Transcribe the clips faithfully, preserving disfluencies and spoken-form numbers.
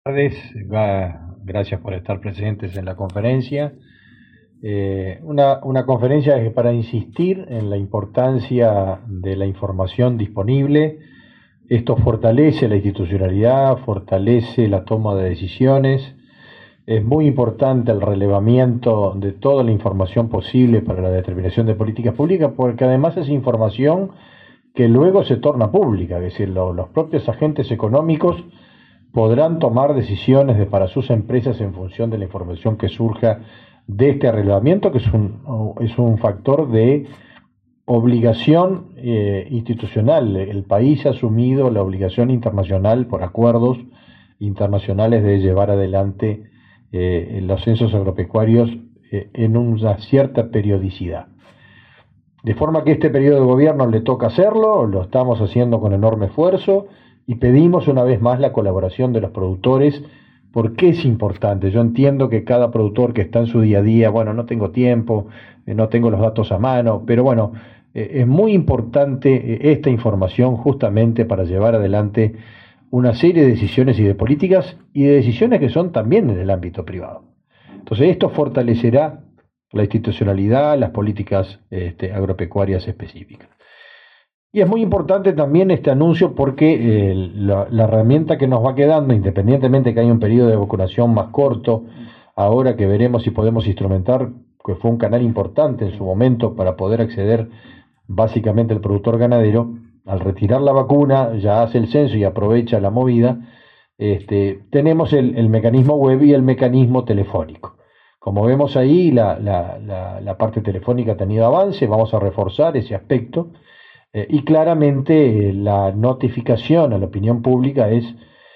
Buenas tardes, gracias por estar presentes en la conferencia. Eh, una, una conferencia es para insistir en la importancia de la información disponible. Esto fortalece la institucionalidad, fortalece la toma de decisiones. Es muy importante el relevamiento de toda la información posible para la determinación de políticas públicas, porque además es información que luego se torna pública, es decir, lo, los propios agentes económicos podrán tomar decisiones de, para sus empresas en función de la información que surja de este relevamiento, que es un, es un factor de obligación eh, institucional. El país ha asumido la obligación internacional por acuerdos internacionales de llevar adelante eh, los censos agropecuarios eh, en una cierta periodicidad. De forma que este periodo de gobierno le toca hacerlo, lo estamos haciendo con enorme esfuerzo y pedimos una vez más la colaboración de los productores, porque es importante. Yo entiendo que cada productor que está en su día a día, bueno, no tengo tiempo, eh, no tengo los datos a mano, pero bueno, eh, es muy importante eh, esta información justamente para llevar adelante una serie de decisiones y de políticas y de decisiones que son también en el ámbito privado. Entonces esto fortalecerá la institucionalidad, las políticas este, agropecuarias específicas. Y es muy importante también este anuncio porque eh, la, la herramienta que nos va quedando, independientemente que haya un periodo de vacunación más corto, ahora que veremos si podemos instrumentar, que fue un canal importante en su momento para poder acceder básicamente al productor ganadero, al retirar la vacuna, ya hace el censo y aprovecha la movida, este, tenemos el, el mecanismo web y el mecanismo telefónico. Como vemos ahí, la, la, la, la parte telefónica ha tenido avance, vamos a reforzar ese aspecto. Eh, y claramente eh, la notificación a la opinión pública es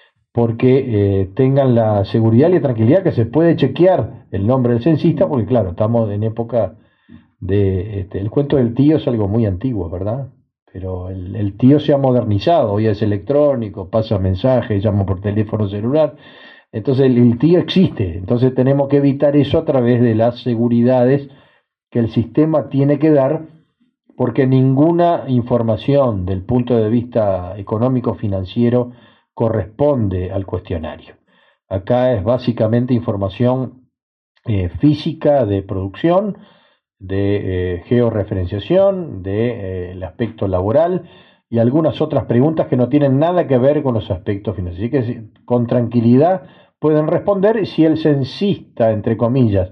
porque eh, tengan la seguridad y la tranquilidad que se puede chequear el nombre del censista, porque claro, estamos en época de... Este, el cuento del tío es algo muy antiguo, ¿verdad? Pero el, el tío se ha modernizado, hoy es electrónico, pasa mensajes, llama por teléfono celular. Entonces el, el tío existe, entonces tenemos que evitar eso a través de las seguridades que el sistema tiene que dar, porque ninguna información del punto de vista económico-financiero corresponde al cuestionario. Acá es básicamente información eh, física de producción, de eh, georreferenciación, de eh, el aspecto laboral y algunas otras preguntas que no tienen nada que ver con los aspectos financieros. Así que con tranquilidad pueden responder si el censista, entre comillas,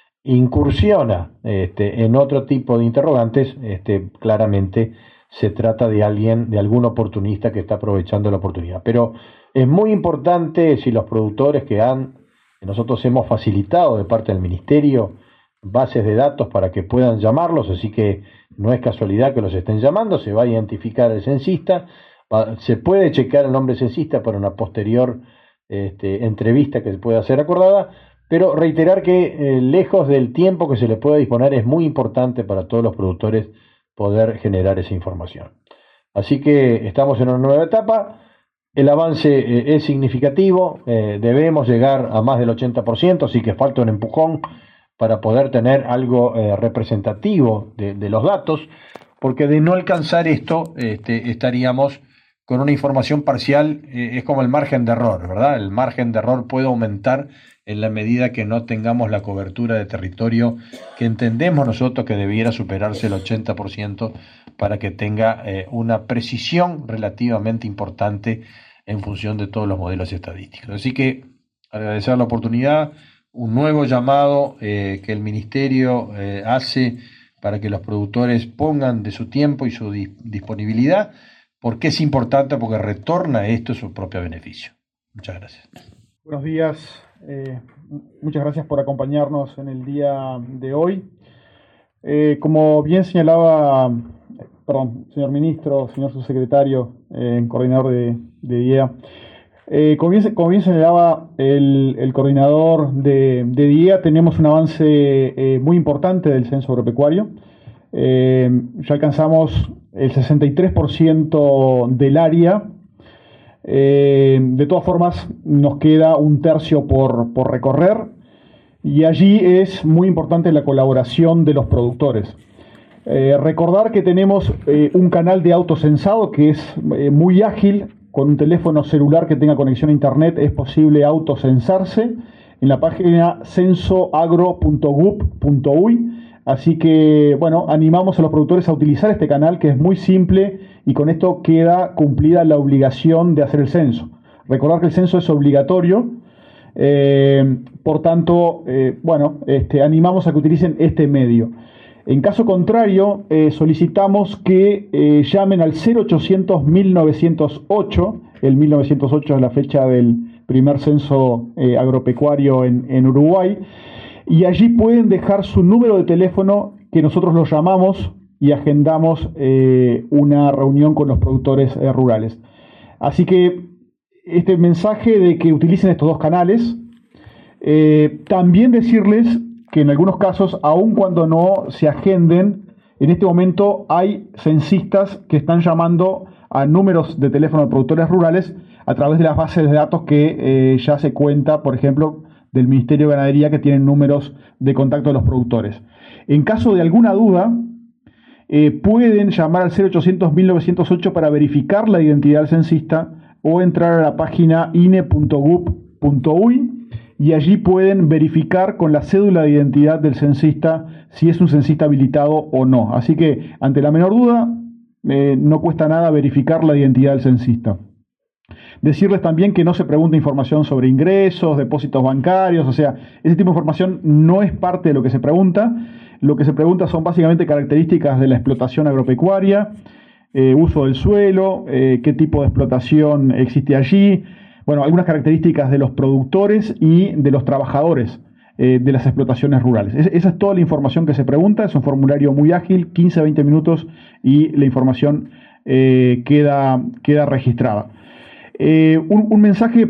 incursiona este, en otro tipo de interrogantes, este, claramente se trata de alguien, de algún oportunista que está aprovechando la oportunidad. Pero es muy importante si los productores que han, que nosotros hemos facilitado de parte del Ministerio bases de datos para que puedan llamarlos, así que no es casualidad que los estén llamando, se va a identificar el censista, va, se puede checar el nombre censista para una posterior este, entrevista que se pueda hacer acordada. Pero reiterar que eh, lejos del tiempo que se le pueda disponer es muy importante para todos los productores poder generar esa información. Así que estamos en una nueva etapa, el avance eh, es significativo, eh, debemos llegar a más del ochenta por ciento, así que falta un empujón para poder tener algo eh, representativo de, de los datos, porque de no alcanzar esto este, estaríamos con una información parcial, eh, es como el margen de error, ¿verdad? El margen de error puede aumentar en la medida que no tengamos la cobertura de territorio que entendemos nosotros que debiera superarse el ochenta por ciento para que tenga eh, una precisión relativamente importante en función de todos los modelos estadísticos. Así que agradecer la oportunidad, un nuevo llamado eh, que el Ministerio eh, hace para que los productores pongan de su tiempo y su di- disponibilidad, porque es importante, porque retorna esto su propio beneficio. Muchas gracias. Buenos días. Eh, muchas gracias por acompañarnos en el día de hoy. Eh, como bien señalaba, perdón, señor ministro, señor subsecretario, eh, coordinador de, de D I E A, eh, como, bien, como bien señalaba el, el coordinador de, de D I E A, tenemos un avance eh, muy importante del censo agropecuario. Eh, ya alcanzamos el sesenta y tres por ciento del área. Eh, de todas formas, nos queda un tercio por, por recorrer y allí es muy importante la colaboración de los productores. Eh, recordar que tenemos eh, un canal de autocensado que es eh, muy ágil, con un teléfono celular que tenga conexión a internet es posible autocensarse en la página censoagro punto gov punto uy. Así que, bueno, animamos a los productores a utilizar este canal, que es muy simple, y con esto queda cumplida la obligación de hacer el censo. Recordar que el censo es obligatorio, eh, por tanto, eh, bueno, este, animamos a que utilicen este medio. En caso contrario, eh, solicitamos que eh, llamen al cero ochocientos mil novecientos ocho, el mil novecientos ocho es la fecha del primer censo eh, agropecuario en, en Uruguay, y allí pueden dejar su número de teléfono, que nosotros lo llamamos y agendamos eh, una reunión con los productores eh, rurales. Así que este mensaje de que utilicen estos dos canales, eh, también decirles que en algunos casos, aun cuando no se agenden, en este momento hay censistas que están llamando a números de teléfono de productores rurales a través de las bases de datos que eh, ya se cuenta, por ejemplo, del Ministerio de Ganadería, que tienen números de contacto de los productores. En caso de alguna duda, eh, pueden llamar al cero ochocientos mil novecientos ocho para verificar la identidad del censista o entrar a la página ine punto gov punto uy y allí pueden verificar con la cédula de identidad del censista si es un censista habilitado o no. Así que, ante la menor duda, eh, no cuesta nada verificar la identidad del censista. Decirles también que no se pregunta información sobre ingresos, depósitos bancarios, o sea, ese tipo de información no es parte de lo que se pregunta. Lo que se pregunta son básicamente características de la explotación agropecuaria, eh, uso del suelo, eh, qué tipo de explotación existe allí, bueno, algunas características de los productores y de los trabajadores eh, de las explotaciones rurales. Es, esa es toda la información que se pregunta, es un formulario muy ágil, quince a veinte minutos, y la información eh, queda, queda registrada. Eh, un, un mensaje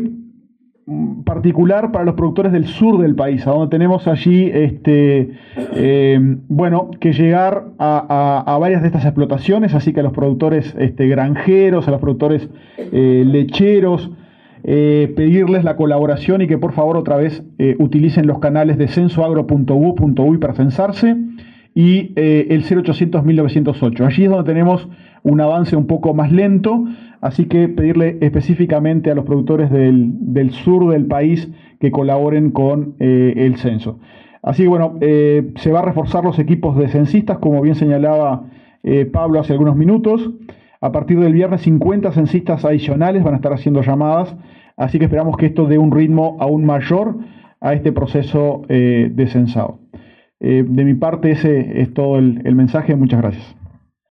particular para los productores del sur del país, a donde tenemos allí este, eh, bueno, que llegar a, a, a varias de estas explotaciones, así que a los productores este, granjeros, a los productores eh, lecheros, eh, pedirles la colaboración y que por favor otra vez eh, utilicen los canales de censoagro punto gov punto uy para censarse y eh, el cero ochocientos mil novecientos ocho. Allí es donde tenemos un avance un poco más lento, así que pedirle específicamente a los productores del, del sur del país que colaboren con eh, el censo. Así que bueno, eh, se va a reforzar los equipos de censistas, como bien señalaba eh, Pablo hace algunos minutos. A partir del viernes, cincuenta censistas adicionales van a estar haciendo llamadas, así que esperamos que esto dé un ritmo aún mayor a este proceso eh, de censado. Eh, de mi parte, ese es todo el, el mensaje. Muchas gracias.